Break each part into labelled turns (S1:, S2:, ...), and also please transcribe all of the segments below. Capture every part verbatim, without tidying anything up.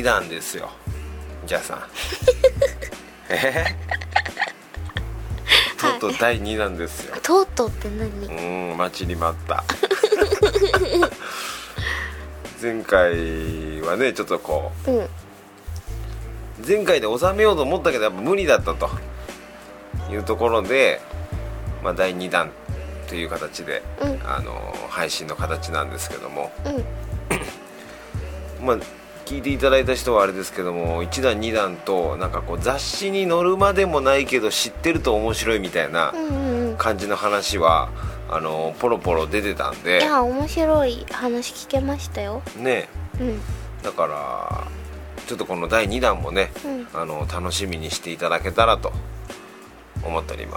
S1: にだんですよジャさんえー、とうとうだいにだんですよ、
S2: はい、とうとうって何？
S1: うーん待ちに待った前回はねちょっとこう、うん、前回で収めようと思ったけどやっぱ無理だったというところで、まあ、だいにだんという形で、うん、あの配信の形なんですけども、うん、まあ聞いていただいた人はあれですけどもいちだんにだんとなんかこう雑誌に載るまでもないけど知ってると面白いみたいな感じの話は、あのポロポロ出てたんで、
S2: いや面白い話聞けましたよ
S1: ね、
S2: うん、
S1: だからちょっとこのだいにだんもね、うん、あの楽しみにしていただけたらと思っております、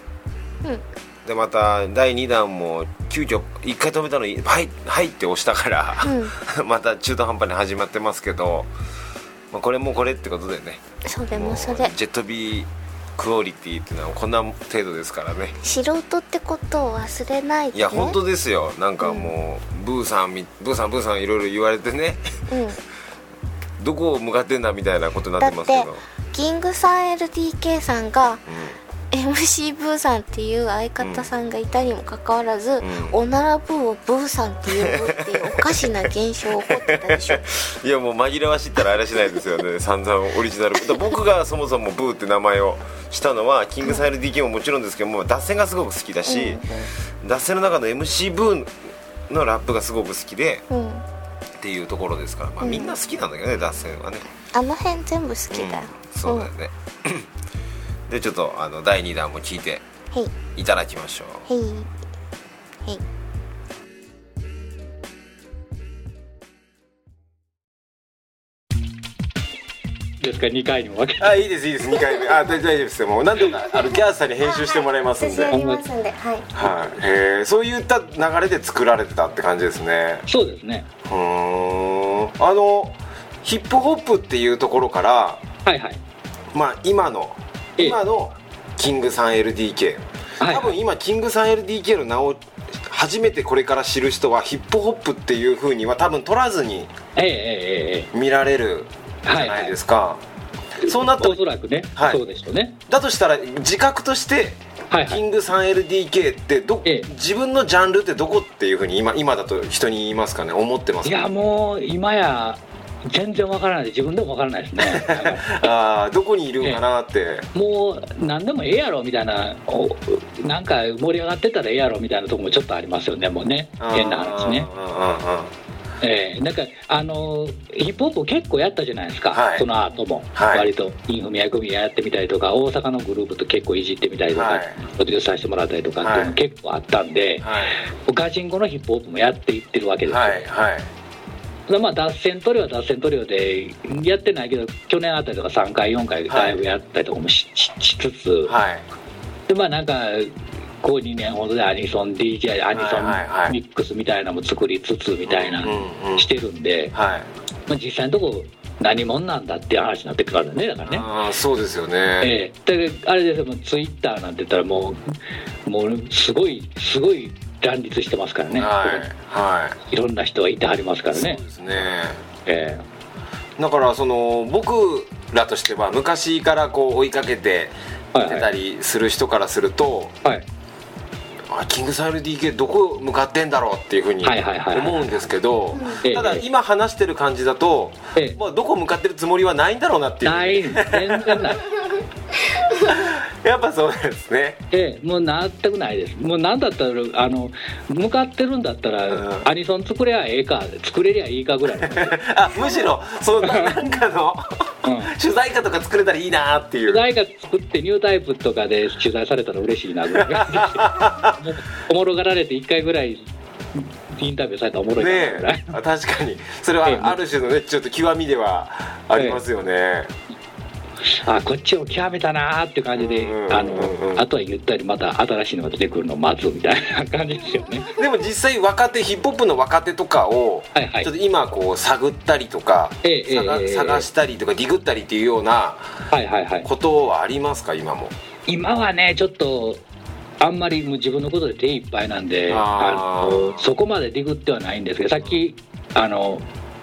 S1: うん、でまただいにだんも急遽いっかい止めたのにはいはいって押したから、うん、また中途半端に始まってますけど、まあ、これもこれってことでね、
S2: それもそれ
S1: ジェットビークオリティっていうのはこんな程度ですからね。
S2: 素人ってことを忘れないでね。
S1: いや本当ですよ。なんかもう、うん、ブーさんブーさんブーさんいろいろ言われてね、うん、どこを向かってんだみたいなことになってますけど、
S2: だってキングさん エルディーケー さんが、うんエムシー ブーさんっていう相方さんがいたにもかかわらず、うん、おならブーをブーさんって呼ぶっていうおかしな現象起こってたでしょ
S1: いやもう紛らわしいったらあれしないですよね散々オリジナル僕がそもそもブーって名前をしたのはキングサイ エルディーケー ももちろんですけども脱線がすごく好きだし、うん、脱線の中の エムシー ブーのラップがすごく好きで、うん、っていうところですから、まあ、みんな好きなんだけどね、うん、脱線はね
S2: あの辺全部好きだよ、
S1: うん、そうだよね、うんでちょっとあのだいにだんも聞いていただきましょう。
S2: はいはい
S3: ですかにかいにも分けて
S1: あいいですいいですにかいめあ大丈夫ですよもう何度かあのギャースさんに編集してもらいますんで、
S2: はい、やりますんではい、
S1: はい、えー、そういった流れで作られてたって感じですね。
S3: そうですね。
S1: うーんあのヒップホップっていうところから
S3: はいはい
S1: まあ今の今のキングさん エルディーケー、はい、多分今キングさん エルディーケー の名を初めてこれから知る人はヒップホップっていう風には多分取らずに見られるじゃないですか、はいはい、そうなったら
S3: おそらくね、はい、そうでしょうね。
S1: だとしたら自覚としてはいはい、キングさん エルディーケー ってど、ええ、自分のジャンルってどこっていう風に 今, 今だと人に言いますかね思ってますか？
S3: いやもう今や全然わからないで自分でもわからないですね
S1: あどこにいるんかなって、
S3: えもう何でもええやろみたいななんか盛り上がってたらええやろみたいなところもちょっとありますよねもうね変な話ね。えー、なんかあのヒップホップ結構やったじゃないですか、はい、その後も、はい、割とインフミヤ組やってみたりとか大阪のグループと結構いじってみたりとか、はい、プロデュースさせてもらったりとかっていうの結構あったんで、はい、ガチンコのヒップホップもやっていってるわけですよ、はいはいまあ、脱線トリオは脱線トリオでやってないけど去年あたりとかさんかいよんかいライブやったりとかも し,、はい、しつつ、はい、でまあなんかこうにねんほどでアニソン ディージェー アニソンミックスみたいなのも作りつつみたいなしてるんで、はいまあ、実際のとこ何者なんだっていう話になってくるんだねだからね。
S1: あそうですよね、
S3: えー、であれですよツイッターなんて言ったらもうもうすごいすごい乱立してますからね、はいはい、いろんな人がいてはりますからね。
S1: そうですね、
S3: え
S1: ー、だからその僕らとしては昔からこう追いかけて出たりする人からすると、はいはいあキングサイ エルディーケー どこ向かってんだろうっていうふうに思うんですけどただ今話してる感じだと、ええまあ、どこ向かってるつもりはないんだろうなっていう
S3: ない全然ない
S1: やっぱそうですね。
S3: ええ、もう全くないです。もう何だったらあの向かってるんだったら、うん、アニソン作れゃええか作れりゃいいかぐらい
S1: あむしろそのなんかの、うん、主題歌とか作れたらいいなっていう
S3: 主題歌作ってニュータイプとかで取材されたら嬉しいなぐらいおもろがられていっかいぐらいインタビューされたらおもろいなぐらい、ね、
S1: 確かにそれはある種のねちょっと極みではありますよね、ええ
S3: あこっちを極めたなーっていう感じで、うんうんうん、あのあとは言ったりまた新しいのが出てくるのを待つみたいな感じですよね。
S1: でも実際若手ヒップホップの若手とかを、はいはい、ちょっと今こう探ったりとか、ええ探, ええ探したりとかディグったりっていうようなことはありますか今も？
S3: 今はねちょっとあんまりもう自分のことで手いっぱいなんであのそこまでディグってはないんですけどさっきあの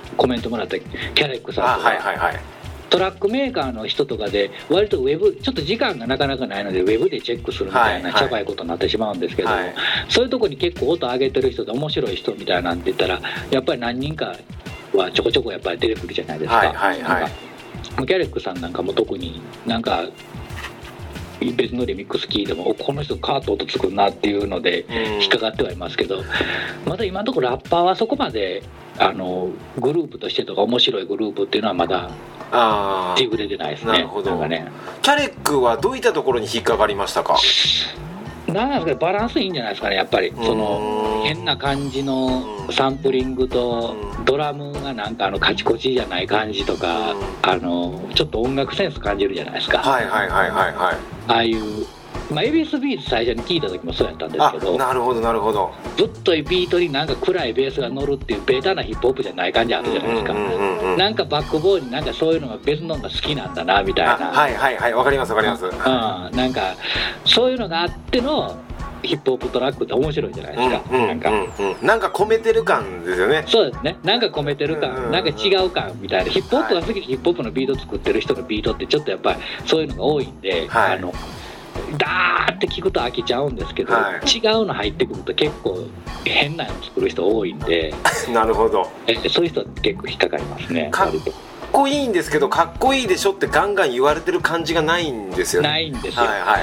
S3: コメントもらったキャレックさんとか、
S1: はいはいはい、
S3: トラックメーカーの人とかで割とウェブちょっと時間がなかなかないのでウェブでチェックするみたいなちゃばいことになってしまうんですけども、はいはい、そういうとこに結構音上げてる人で面白い人みたいなんて言ったらやっぱり何人かはちょこちょこやっぱり出てくるじゃないですか。
S1: はいはいはい、
S3: なんかキャレックさんなんかも特になんか別のリミックス聞いてもこの人カーッと音作るなっていうので引っかかってはいますけど、まだ今のところラッパーはそこまであのグループとしてとか面白いグループっていうのはまだ手ぶれてないですね。
S1: なるほど。
S3: なんかね、
S1: キャレックはどういったところに引っかかりましたか？
S3: なんですかね、バランスいいんじゃないですかねやっぱり。その変な感じのサンプリングとドラムがなんかあのカチコチじゃない感じとか、あのちょっと音楽センス感じるじゃないですか。
S1: はいはいはいはいはい。
S3: ああいう、まあ、エービーエス ビーツ最初に聞いた時もそうやったんですけど、
S1: なるほどなるほど、
S3: ずっとビートになんか暗いベースが乗るっていうベタなヒップホップじゃない感じあるじゃないですか、うんうんうんうん、なんかバックボーンになんかそういうのが別のが好きなんだなみたいな。
S1: はいはいはい、わかりますわかります、うん、
S3: なんかそういうのがあってのヒップホップトラックって面白いじゃないですか、
S1: うんうんうんうん、なんかなんか込めてる感ですよね。
S3: そうですね、なんか込めてる感、うんうんうん、なんか違う感みたいな。ヒップホップが好きでヒップホップのビート作ってる人のビートってちょっとやっぱりそういうのが多いんで、はい、あのダーって聞くと飽きちゃうんですけど、はい、違うの入ってくると結構変なの作る人多いんで
S1: なるほど、
S3: えそういう人は結構引っかかりますね。
S1: かっこいいんですけどかっこいいでしょってガンガン言われてる感じがないんですよね。
S3: ないんですよ、はいはい、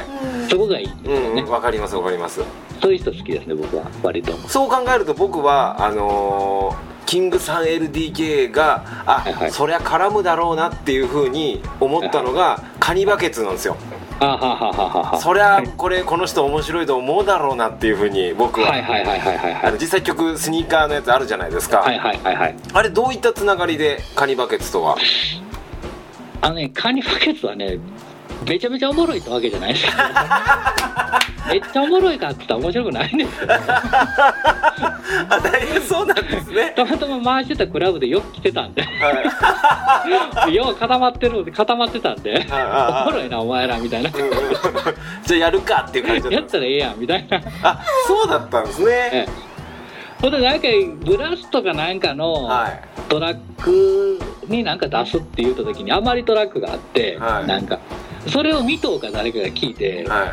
S3: そこがいいんですよね。
S1: わ、うん、かりますわかります。
S3: そういう人好きですね僕は割と。
S1: そう考えると僕はあのー、キングさんエルディーケー があ、はいはい、そりゃ絡むだろうなっていう風に思ったのが、はいはい、カニバケツなんですよ。あははははそりゃこれこの人面白いと思うだろうなっていう風に僕は実際曲スニーカーのやつあるじゃないですか、はいはいはいはい、あれどういったつながりでカニバケツとは。
S3: あのねカニバケツはねめちゃめちゃおもろいってわけじゃないですめっちゃおもろいかって言ったら面白くないんですよ
S1: あ、大変そうなんですね。
S3: たまたま回してたクラブでよく来てたんで、はい、よう固まってるので固まってたんでおもろいなお前らみたいなじ
S1: ゃあやるかっていう感じだった
S3: やったらええやんみたいな。
S1: あ、そうだったんですね、ええ、
S3: ほんでなんかブラスとかなんかのトラックになんか出すって言った時にあまりトラックがあって、はい、なんかそれを見とうか誰かが聞いて、はい、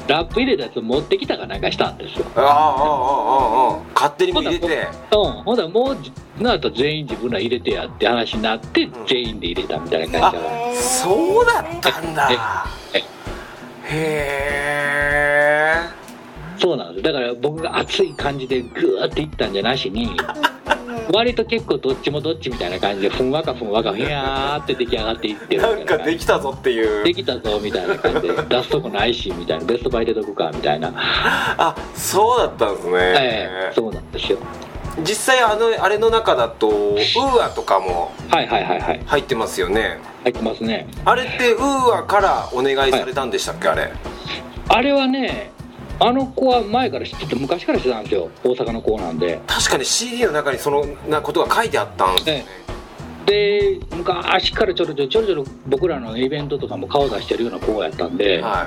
S3: ラップ入れたやつを持ってきたかなんかしたんですよ。ああああああ
S1: 勝手にも入れて、
S3: うん、ほんだもうなると全員自分ら入れてやって話になって、うん、全員で入れたみたいな感じだから。
S1: そうだったんだ。へえ。
S3: そうなんです。だから僕が熱い感じでグーっていったんじゃなしに割と結構どっちもどっちみたいな感じでふんわかふんわかふやーって出来上がっていってる
S1: なんかできたぞっていう
S3: できたぞみたいな感じで出すとこないしみたいなベストバイでどくかみたいな
S1: あ、そうだったんですね、
S3: えー、そうなんですよ。
S1: 実際あのあれの中だとウーアとかも入ってますよね。
S3: 入ってますね。
S1: あれってウーアからお願いされたんでしたっけ、はい、あれ
S3: あれはねあの子は前から知ってて昔から知ってたんですよ。大阪の子なんで。
S1: 確かに シーディー の中にそのなことが書いてあったんですね。
S3: で昔からちょろちょろちょろちょろ僕らのイベントとかも顔出してるような子やったんで、はい、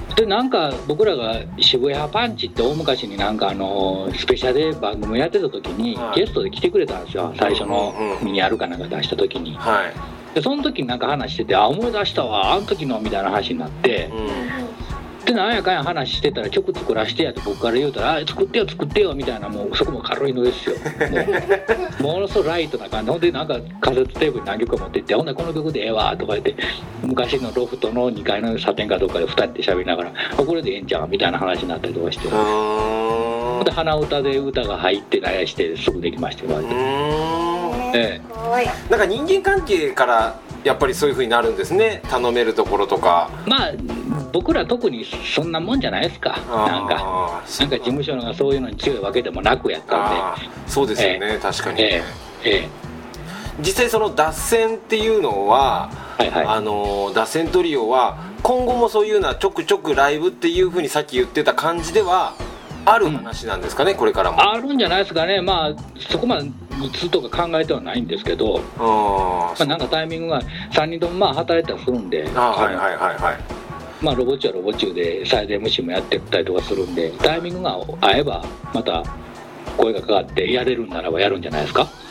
S3: でなんか僕らが渋谷パンチって大昔になんかあのスペシャルで番組やってた時に、はい、ゲストで来てくれたんですよ。最初のミニアルかなんか出した時に、はい、でその時になんか話しててあ思い出したわあの時のみたいな話になって、うんでなんやかんや話してたら曲作らしてやって僕から言うたらあ作ってよ作ってよみたいなもうそこも軽いのですよもうものすごいライトな感じ。ほんでなんかカセットテープに何曲か持ってってほんでこの曲でええわとか言って昔のロフトのにかいのサテンかどっかでふたりで喋りながらこれでええんちゃうみたいな話になったりとかしてで鼻歌で歌が入って悩してすぐできましたよ。ええ、
S1: なんか人間関係からやっぱりそういう風になるんですね。頼めるところとか
S3: まあ僕ら特にそんなもんじゃないですか。なんかなんか事務所がそういうのに強いわけでもなくやったんで。
S1: そうですよね、えー、確かに、
S3: えーえー、
S1: 実際その脱線っていうのは、はいはい、あの脱線トリオは今後もそういうようなちょくちょくライブっていう風にさっき言ってた感じではある話なんですかね、うん、これからも
S3: あるんじゃないですかね。まあそこまでいつとか考えてはないんですけどあ、まあ、なんかタイミングがさんにんともまあ働いたりするんであはいはいはいはいまあロボ中はロボ中でサイド エムシー もやってったりとかするんでタイミングが合えばまた声がかかってやれるんならばやるんじゃないですか。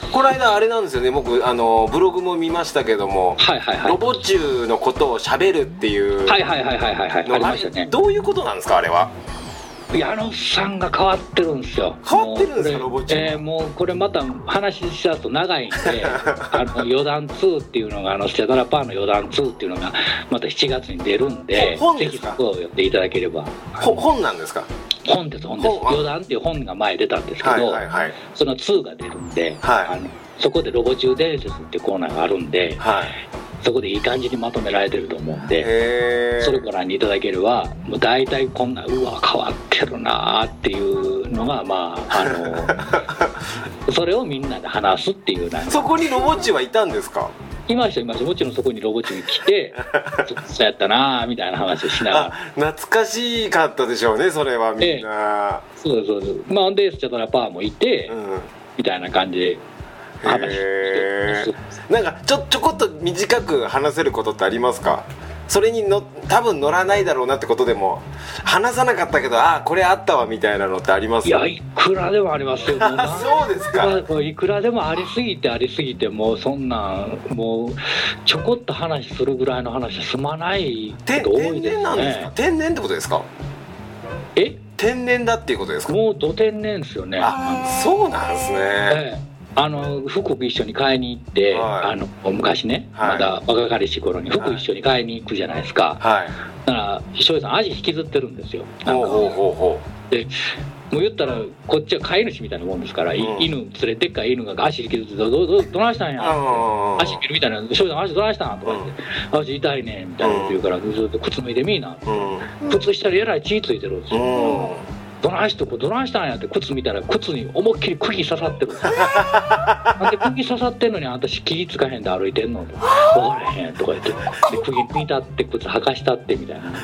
S1: この間あれなんですよね、僕あのブログも見ましたけども、
S3: はいはいはい、
S1: ロボチューのことをしゃべるっていう
S3: はいはいはいはいはいはいありましたね。
S1: どういうことなんですかあれは。
S3: 矢野さんが変わってるんですよ。
S1: 変わってるんですかロボチュー、
S3: えー、もうこれまた話しだと長いんであの余談ツーっていうのがあのステトラパーの余談ツーっていうのがまたしちがつに出るんで、ぜひそこを読んでいただければ。
S1: 本なんですか。
S3: 本です本です。余談っていう本が前出たんですけど、はいはいはい、そのツーが出るんで、はい、あのそこでロボチュー伝説っていうコーナーがあるんで、はい、そこでいい感じにまとめられてると思うんで、それご覧にいただければもう大体こんなうわ変わってるなっていうのがまああのそれをみんなで話すっていうな。
S1: そこにロボチューはいたんですか。
S3: いましたいました。もちろんそこにロボチューに来てそうやったなみたいな話をしながら。
S1: 懐かしかったでしょうねそれはみんな、
S3: ええ、そうですそうです。まあでスチャトラパーもいて、うん、みたいな感じで話して
S1: なんかちょちょこっと短く話せることってありますか。それにの多分乗らないだろうなってことでも話さなかったけどあこれあったわみたいなのってあります。
S3: いやいくらでもありますよ。
S1: そうですか。
S3: いくらでもありすぎてありすぎてもうそんなもうちょこっと話するぐらいの話は済まないこと多いですね。天然なんですか。天然ってことですか。 え
S1: 天然だっていうことですか。
S3: もうど天然ですよね。
S1: あそうなんですね、
S3: ええあの服一緒に買いに行って、はい、あの昔ね、はい、まだ若かりし頃に服一緒に買いに行くじゃないですか、はい、だから翔さん味引きずってるんですよ。なんかほうほうほうでもう言ったらこっちは飼い主みたいなもんですから、うん、犬連れてっか犬が足引きずってどどどどないしたんやって足切るみたいな翔さん足どないしたんとか言って、うん、足痛いねみたいなこと言うからずっと靴脱いでみーなって、うん、靴下にえらい血ついてるんですよ、うんどないしてどないしたんやって靴見たら靴に思いっきり釘刺さってるなんで釘刺さってんのに私気つかへんで歩いてんの分からへんとか言ってで釘見たって靴履かしたってみたいな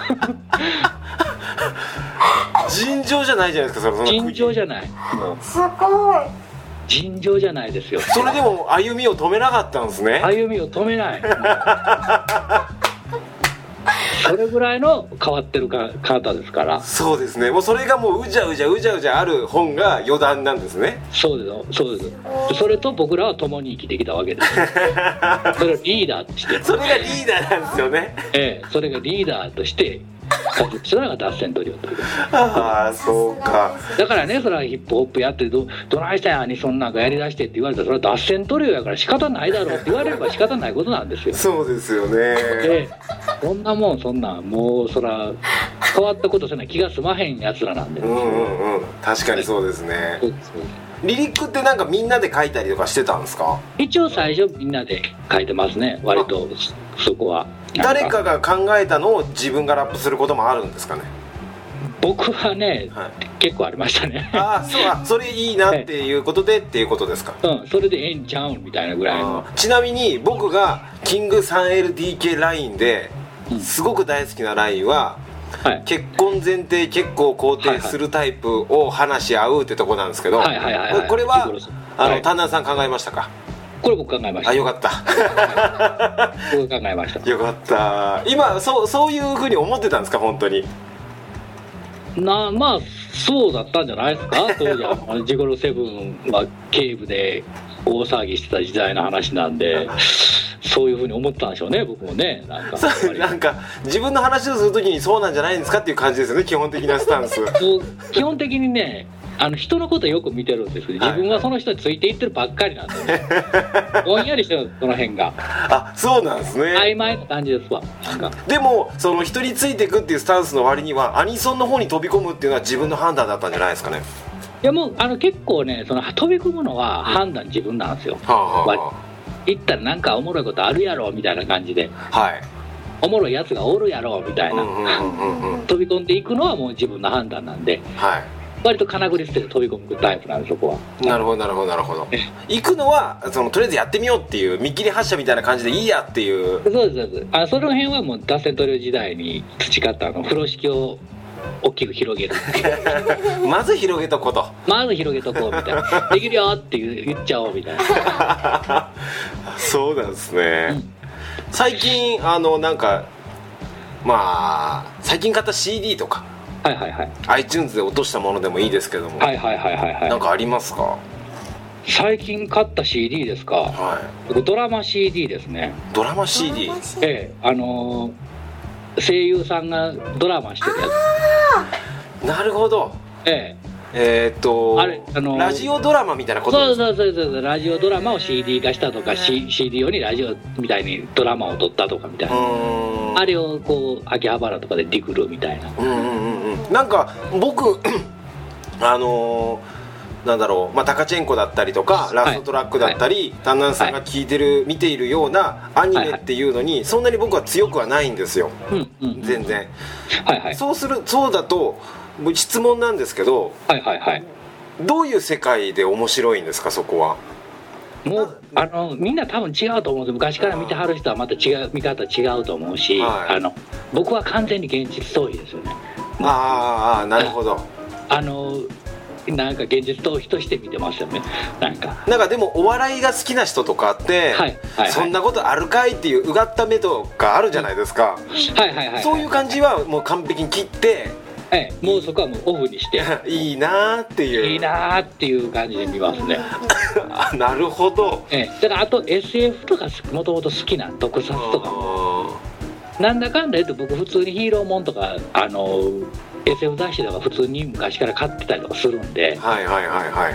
S1: 尋常じゃないじゃないですか。その
S3: 尋常じゃないもう
S2: すごい
S3: 尋常じゃないですよ。
S1: それでも歩みを止めなかったんですね。
S3: 歩みを止めないそれぐらいの変わってるか方ですから。
S1: そうですね。もうそれがもううじゃうじゃうじゃうじゃある本が余談なんですね。
S3: そうですそうです。それと僕らは共に生きてきたわけですそれをリーダーとして
S1: それがリーダーなんですよね。
S3: ええそれがリーダーとしてそれが脱線トリオという
S1: ああそうか。
S3: だからねそれはヒップホップやって ど, どないしたんやにそんなんかやりだしてって言われたらそれは脱線トリオやから仕方ないだろうって言われれば仕方ないことなんですよ。
S1: そうですよね。
S3: でそんなもんそんなもうそら変わったことせな気が済まへんやつらなんで、
S1: うんうんうん確かにそうですね。そうですリリックってなんかみんなで書いたりとかしてたんですか。
S3: 一応最初みんなで書いてますね割とそこは。
S1: 誰かが考えたのを自分がラップすることもあるんですかね。
S3: 僕はね、はい、結構ありましたね。
S1: ああそうあそれいいなっていうことでっていうことですか。
S3: うんそれでええんちゃうんみたいなぐらいの。
S1: ちなみに僕がキング スリーエルディーケー ラインですごく大好きなラインは、はい、結婚前提結構肯定するタイプを話し合うってとこなんですけど、はいはいはいはい、これはあの丹田さん考えましたか。
S3: これ僕考えました。
S1: あよかった
S3: 僕考えました。
S1: よかった。今そうそういう風に思ってたんですか本当に。
S3: なまあそうだったんじゃないですか当時はジゴロセブンは警部で大騒ぎしてた時代の話なんでそういう風に思ったんでしょうね僕もね。なんか
S1: なんか自分の話をするときにそうなんじゃないんですかっていう感じですよね基本的なスタンス
S3: 基本的にねあの人のことよく見てるんですけど自分はその人についていってるばっかりなんで、ね、ぼんやりしてるその辺が。
S1: あそうなんですね。
S3: 曖昧な感じですわ。なんか
S1: でもその人についていくっていうスタンスの割にはアニソンの方に飛び込むっていうのは自分の判断だったんじゃないですかね。
S3: いやもうあの結構ねその飛び込むのは判断自分なんですよ、はあはあ、言ったらなんかおもろいことあるやろみたいな感じで、はい、おもろいやつがおるやろみたいな、うんうんうんうん、飛び込んでいくのはもう自分の判断なんで、はい、割と金繰り捨てて飛び込むタイプなんでそこは。
S1: なるほどなるほどなるほど。行くのはそのとりあえずやってみようっていう見切り発車みたいな感じでいいやっていう。
S3: そうですそうです。あその辺はもう脱線トリオ時代に培ったあの風呂敷を大きく広げる
S1: まず広げとこうと
S3: まず広げとこうみたいなできるよって言っちゃおうみたいな
S1: そうなんですね、うん、最近あのなんかまあ最近買った シーディー とか
S3: はいはいはい
S1: iTunes で落としたものでもいいですけども
S3: はいはいはいはいはい
S1: なんかありますか。
S3: 最近買った シーディー ですか、はい、ドラマ シーディー ですね。
S1: ドラマ シーディー？
S3: ええ、あのー、声優さんがドラマしてるやつ。
S1: なるほど。
S3: ええ
S1: えー、っとあれ、あのー、ラジオドラマみたいなことですか？
S3: そうそうそうそう、ラジオドラマを シーディー 化したとか、C、シーディー 用にラジオみたいにドラマを撮ったとかみたいな、あれをこう秋葉原とかでディグルみたいな。
S1: うんうんうんうん。なんか僕あのー、なんだろう、まあ、タカチェンコだったりとかラストトラックだったり、はい、タンナンさんが聞いてる、はい、見ているようなアニメっていうのにそんなに僕は強くはないんですよ、はいはい、全然、はいはい、そうするそうだと質問なんですけど、はいはいはい、どういう世界で面白いんですか、そこは。
S3: もうあのみんな多分違うと思うんです。昔から見てはる人はまた違う見方違うと思うし、はい、あの僕は完全に現実逃避ですよね。
S1: ああ、なるほど。
S3: あのなんか現実逃避として見てますよね。なんか
S1: なんかでもお笑いが好きな人とかって、はいはいはい、そんなことあるかいっていううがった目とかあるじゃないですか、はいはいはいはい、そういう感じはもう完璧に切って、
S3: ええ、もうそこはもうオフにして
S1: いいなーっていう
S3: いいなーっていう感じで見ますね。
S1: なるほど、
S3: ええ、だからあと エスエフ とかもともと好きな特撮とかもなんだかんだ言うと僕普通にヒーローもんとかあの エスエフ 雑誌とか普通に昔から買ってたりとかするんで、はいはいはいはい、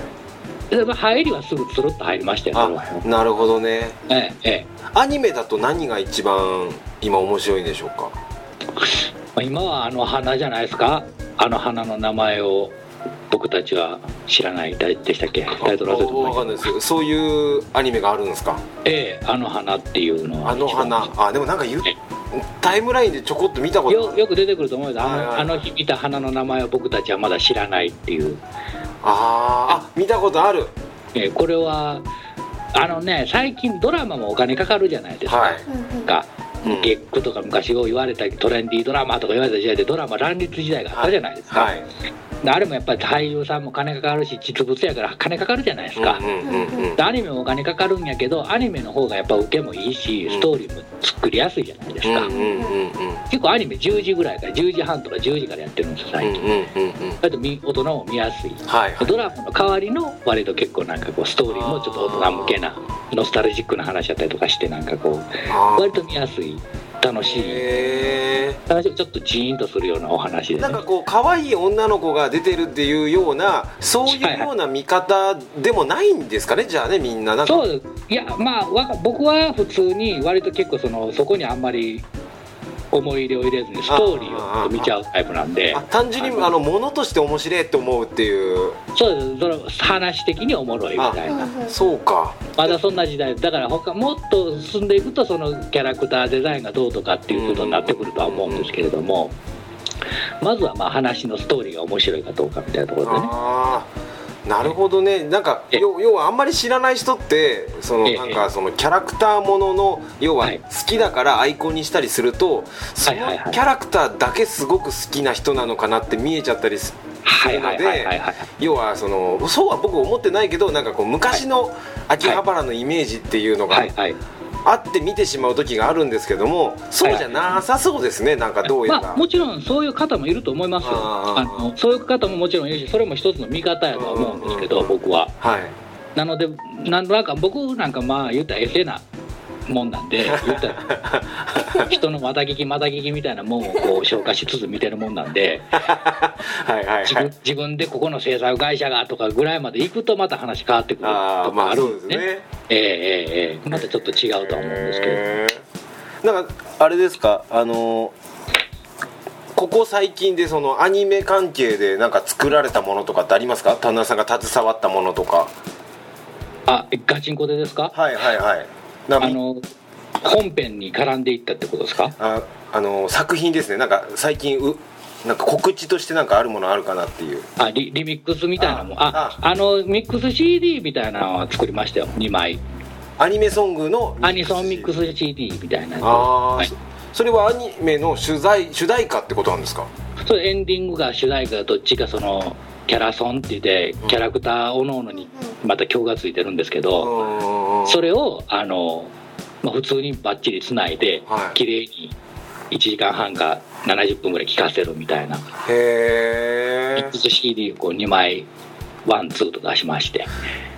S3: で入りはすぐつるっと入りましたよ。
S1: あ、なるほどね、
S3: ええええ、
S1: アニメだと何が一番今面白いんでしょうか。
S3: 今はあの花じゃないですか。あの花の名前を僕たちは知らないでしたっけ。タイトル忘れて
S1: も分かんないですけど、そういうアニメがあるんですか。
S3: ええ、あの花っていうのは
S1: あの花、あ、でもなんか言うタイムラインでちょこっと見たこと
S3: よ, よく出てくると思うんです。あの、はいはい、あの日見た花の名前を僕たちはまだ知らないっていう。
S1: ああ、見たことある。
S3: ええ、これはあのね、最近ドラマもお金かかるじゃないですか、はい、がゲックとか昔を言われたトレンディードラマとか言われた時代でドラマ乱立時代があったじゃないですか、はいはい、あれもやっぱり俳優さんも金かかるし実物やから金かかるじゃないですか、うんうんうんうん、アニメもお金かかるんやけどアニメの方がやっぱ受けもいいしストーリーも作りやすいじゃないですか、うんうんうんうん、結構アニメじゅうじぐらいからじゅうじはんとかじゅうじからやってるんですよ最近、うんうんうんうん、だと大人も見やすい、はいはい、ドラマの代わりの割と結構なんかこうストーリーもちょっと大人向けなノスタルジックな話だったりとかしてなんかこう割と見やすい楽しい話をちょっとジーンとするようなお話で、ね、
S1: なんかこう可愛い女の子が出てるっていうようなそういうような見方でもないんですかね、はいはい、じゃあねみんななんか
S3: そういやまあ僕は普通に割と結構そのそこにあんまり思い入れを入れずにストーリーを見ちゃうタイプなんで、
S1: あ単純にあの物として面白いって思うっていう
S3: そうです。その話的におもろいみたいな。
S1: そうか。
S3: まだそんな時代だから他もっと進んでいくとそのキャラクターデザインがどうとかっていうことになってくるとは思うんですけれども、まずはまあ話のストーリーが面白いかどうかみたいなところでね。あ
S1: なるほどね。なんか要はあんまり知らない人ってそのなんかそのキャラクターものの要は好きだからアイコンにしたりするとそのキャラクターだけすごく好きな人なのかなって見えちゃったりするので、要はそのそうは僕思ってないけどなんかこう昔の秋葉原のイメージっていうのがあって見てしまう時があるんですけども、そうじゃなさそうですね。なんかどうやら、
S3: まあ、もちろんそういう方もいると思いますよ。あのそういう方ももちろんいるしそれも一つの見方やとは思うんですけど僕は、はい、なのでなんとなく僕なんかまあ言ったらエセなもんなんで言ったら人のまた聞きまた聞きみたいなもんをこう消化しつつ見てるもんなんではいはい、はい、自分、自分でここの制作会社がとかぐらいまで行くとまた話変わってくるとかあるんですね。まあ、そうですね。えー、えー、えー、またちょっと違うとは思うんですけど、え
S1: ー、なんかあれですか、あのここ最近でそのアニメ関係でなんか作られたものとかってありますか？田中さんが携わったものとか。
S3: あ、ガチンコでですか？
S1: はいはいはい。
S3: あの本編に絡んでいったってことですか？
S1: あ、あの作品ですね。なんか最近うなんか告知としてなんかあるものあるかなっていう。
S3: あ リ, リミックスみたいなもん。ああ、あのミックス シーディー みたいなのは作りましたよ。にまい
S1: アニメソングの
S3: アニソンミックス シーディー みたいなやつ。
S1: あ、はい、それはアニメの主題主題歌ってことなんですか？
S3: それエンディングが主題歌どっちかそのキャラソンって言ってキャラクターおのおのにまた曲がついてるんですけど、うん、それをあの、まあ、普通にバッチリつないで、はい、綺麗にいちじかんはんかななじゅっぷんぐらい聴かせるみたいな。
S1: へー。ミックス
S3: シーディー をこうにまいワンツーと出しまして、 エンディングが主題歌でどっちかそのキャラソンって言ってキャラクターおのおのにまた曲がついてるんですけど、それをあの、まあ、普通にバッチリつないで綺麗にいちじかんはんかななじゅっぷんぐらい聴かせるみたいな。へー。
S1: なんかあれですか、あの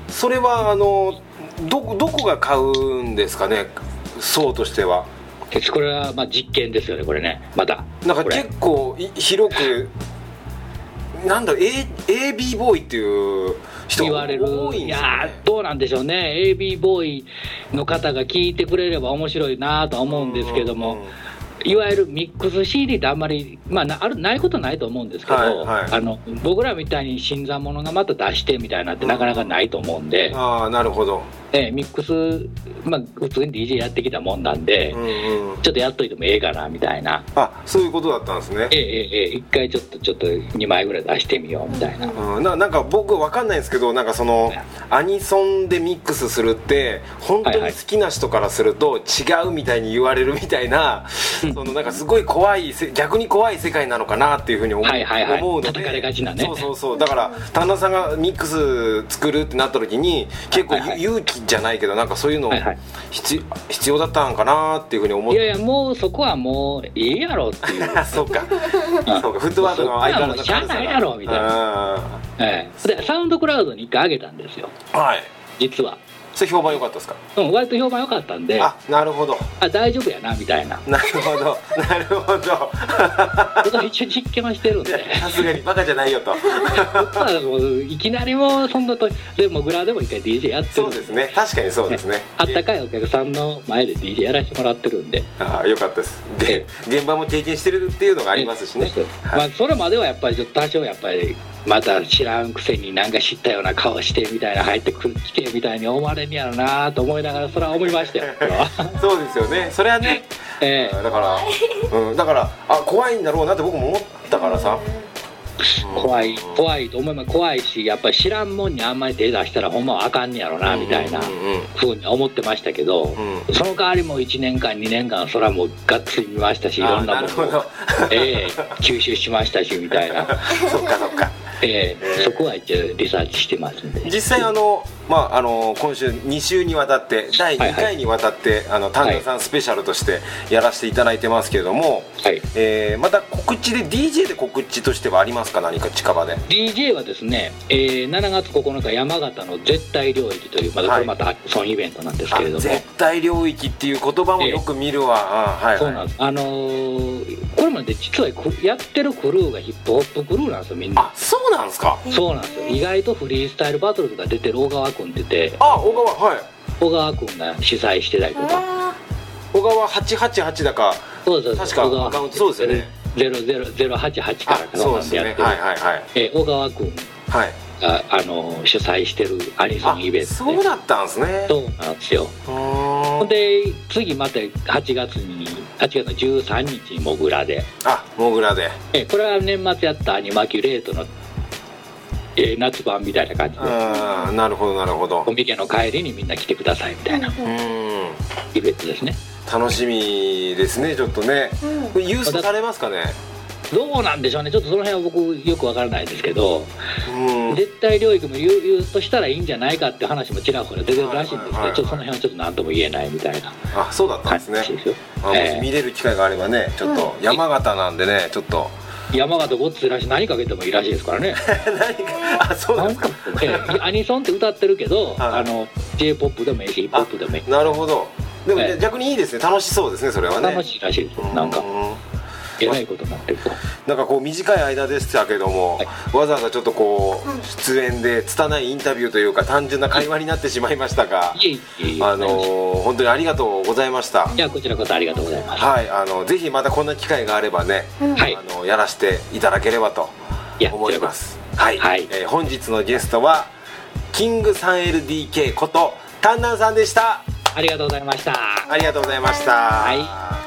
S1: それはあの ど, どこが買うんですかね、層としては。
S3: これはまあ実験ですよね、これね。また
S1: なんか結構広くなんだろう エービー ボーイっていう人が多いんですよね。
S3: いやどうなんでしょうね。 エービー ボーイの方が聞いてくれれば面白いなとは思うんですけども、うんうん、いわゆるミックス シーディー ってあんまり、まあ、な, あるないことないと思うんですけど、はいはい、あの僕らみたいに新参者がまた出してみたいなってなかなかないと思うんで、
S1: うん、ああなるほど。
S3: えー、ミックス、まあ、普通に ディージェー やってきたもんなんで、うんうん、ちょっとやっといてもええかなみたいな。
S1: あ、そういうことだったんですね。
S3: えー、えー、えー、一回ちょっとちょっとにまいぐらい出してみようみたいな、
S1: うん、な, なんか僕わかんないんですけど、なんかそのアニソンでミックスするって本当に好きな人からすると違うみたいに言われるみたいな、はいはい、そのなんかすごい怖い、逆に怖い世界なのかなっていうふうに思う、はいはいはい、思うので
S3: 叩かれがちなね。
S1: そうそうそう。だから旦那さんがミックス作るってなった時に結構、はいはい、勇気じゃないけどなんかそういうの 必,、はいはい、必要だったんかなっていうふうに思って。
S3: いやいやもうそこはもういいやろっていう
S1: そうかそうか、フットワークの相変わらず
S3: しゃあないやろみたいな、ええ、でサウンドクラウドに一回上げたんですよ。
S1: はい。
S3: 実は
S1: それ評判良かったですか？
S3: うん、割と評判良かったんで、
S1: あ、なるほど、
S3: あ、大丈夫やなみたいな。
S1: なるほどなるほど
S3: 一応実験はしてるんで、
S1: さすがにバカじゃないよと
S3: いきなりもうそんなとでもグラでも一回 ディージェー やってる。
S1: そうですね、確かにそうですね。
S3: あったかいお客さんの前で ディージェー やらせてもらってるんで、
S1: ああよかったです。で現場も経験してるっていうのがありますしね、
S3: はい、まあ、それまではやっぱりちょっと多少やっぱりまた知らんくせになんか知ったような顔してみたいな入ってくる来てみたいに思われんやろなと思いながら、それは思いましたよ
S1: そうですよね、それはね、えー、だから、うん、だからあ怖いんだろうなって僕も思ったからさ、
S3: うん、怖い怖いと思います。怖いし、やっぱり知らんもんにあんまり手出したらほんまはあかんねやろなみたいなふうに思ってましたけど、うん、その代わりもいちねんかんにねんかんそれはもうがっつり見ましたし、いろんなものを、えー、吸収しましたしみたいな
S1: そっかそっか、
S3: えーえー、そこは一応リサーチしてますんで、
S1: 実際あの、まあ、あの今週に週にわたってだいにかいにわたって、はいはい、あの丹野さんスペシャルとしてやらせていただいてますけれども、はい、えー、また告知で ディージェー で告知としてはありますか？何か近場で
S3: ディージェー はですね、えー、しちがつここのか山形の絶対領域という、またこれまたソンイベントなんですけれども、
S1: 絶対領域っていう言葉もよく見るわ、えーはいはい、
S3: そうなんです。あのー、これまで実はやってるクルーがヒップホップクルーなんですよ、みんな。
S1: あ、そうなんですか？
S3: そうなんですよ。意外とフリースタイルバトルとか出てる小川君って言って、
S1: あ、小川、はい、
S3: 小川君が主催してたりとか、
S1: 小川はちはちはちだか、
S3: そうそうそう、
S1: 確かアカウントそうですよね、
S3: ゼロゼロゼロはちはちからかなんでやってる、はいはいはい、えー、小川君が、あの主催してるアニソンイベントで、
S1: そうだったんですね。
S3: そうなんですよ。ほんで次またはちがつにはちがつのじゅうさんにちにモグラで、
S1: あ、モグラで、
S3: えー、これは年末やったアニマキュレートのえー、夏版みたいな感じで、
S1: あ、なるほどなるほど、
S3: コミケの帰りにみんな来てくださいみたいな、うん、イベントですね。
S1: 楽しみですね、ちょっとね、うん、ユーストされますかね？
S3: どうなんでしょうね、ちょっとその辺は僕よくわからないですけど、うん、絶対領域もユーストしたらいいんじゃないかって話もちらほら出てるらしいんですけど、はいはいはい、ちょっとその辺はちょっと何とも言えないみたいな。
S1: あ、そうだったんですね。あ、えー、見れる機会があればね、ちょっと山形なんでね、ちょっと
S3: 山形ごっついらしい、何かけてもいいらしいですからね
S1: 何か、あ、そうなんですか。
S3: えー、アニソンって歌ってるけど、はい、あの J-ポップ でもいいしヒップホップでもいい。
S1: なるほど。でも、えー、逆にいいですね、楽しそうですね、それはね。
S3: 楽しいらしいです。なんかえらいことになってると、
S1: なんかこう短い間でしたけども、はい、わざわざちょっとこう出演で拙いインタビューというか単純な会話になってしまいましたが、いえいえいえ、あのー、本当にありがとうございました。
S3: いや、こちらこそありがとうございます。
S1: はい、あのぜひまたこんな機会があればね、はい、あのやらせていただければと思います。はい、はい、えー、本日のゲストはキング スリーエルディーケー こと丹南さんでした。
S3: ありがとうございました。
S1: ありがとうございました。はい。